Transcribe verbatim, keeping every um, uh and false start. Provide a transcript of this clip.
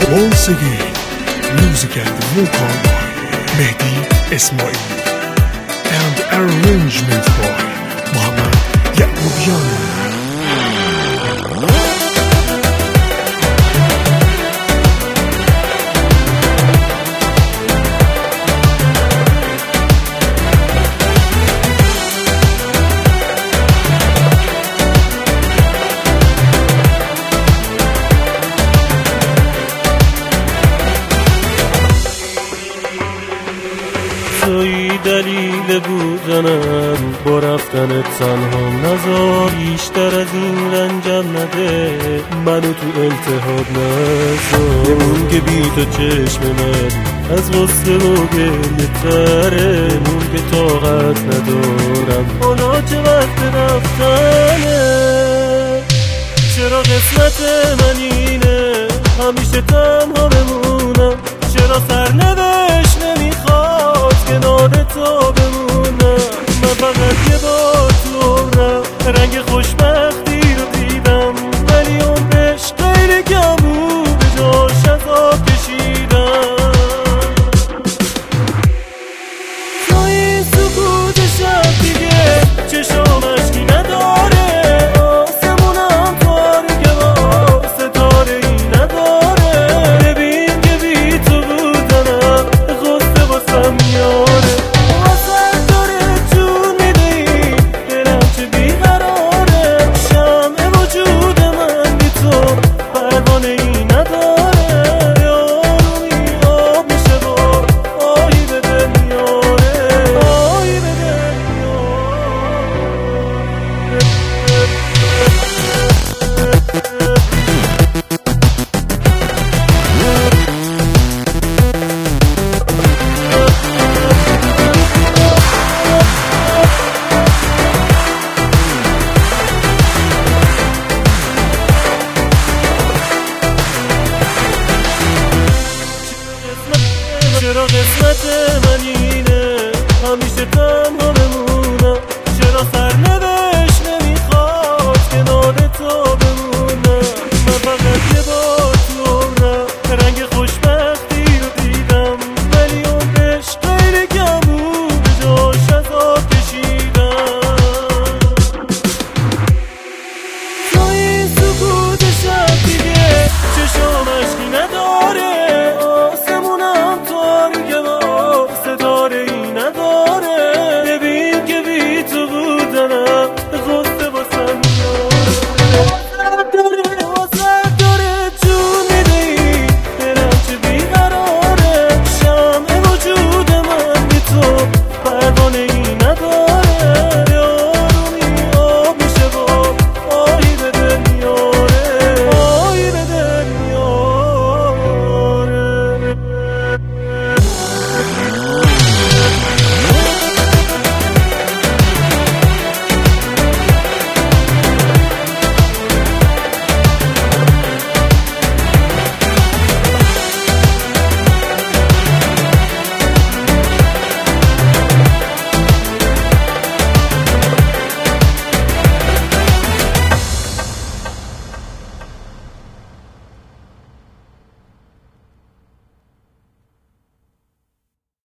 Once again, music and vocal by Mehdi Esmail and arrangement by Muhammad Yaqubian. توی دلیل بودنم با رفتن تنها نذار، بیشتر از این رنجم نده، منو تو التهاب نذار. نمون که بی تو چشم من از غصه و گریه تره، نمون که طاقت ندارم حالا چه وقت رفتنه. چرا قسمت من اینه همیشه تنها بمونم؟ چرا سرنوشت نمیخواد کنار تو بمونم؟ من فقط یه بار تو عمرم رنگ خوشبختی رو دیدم، ولی عمرش غیر کم بود، به جاش از آب کشیدم. تو این سکوت شب دیگه چشام اشکی نداره، آسمونم تاریکه با ستاره ای نداره. ببین که بی تو بودنم غصه واسم میاره، واسم داره جون میدهی دلم چه بیقراره. شمع وجود من بی تو پروانه ای نداره، یارومی آب میشه با آهی به دل میاره، آهی به دل میاره. چرا قسمت منی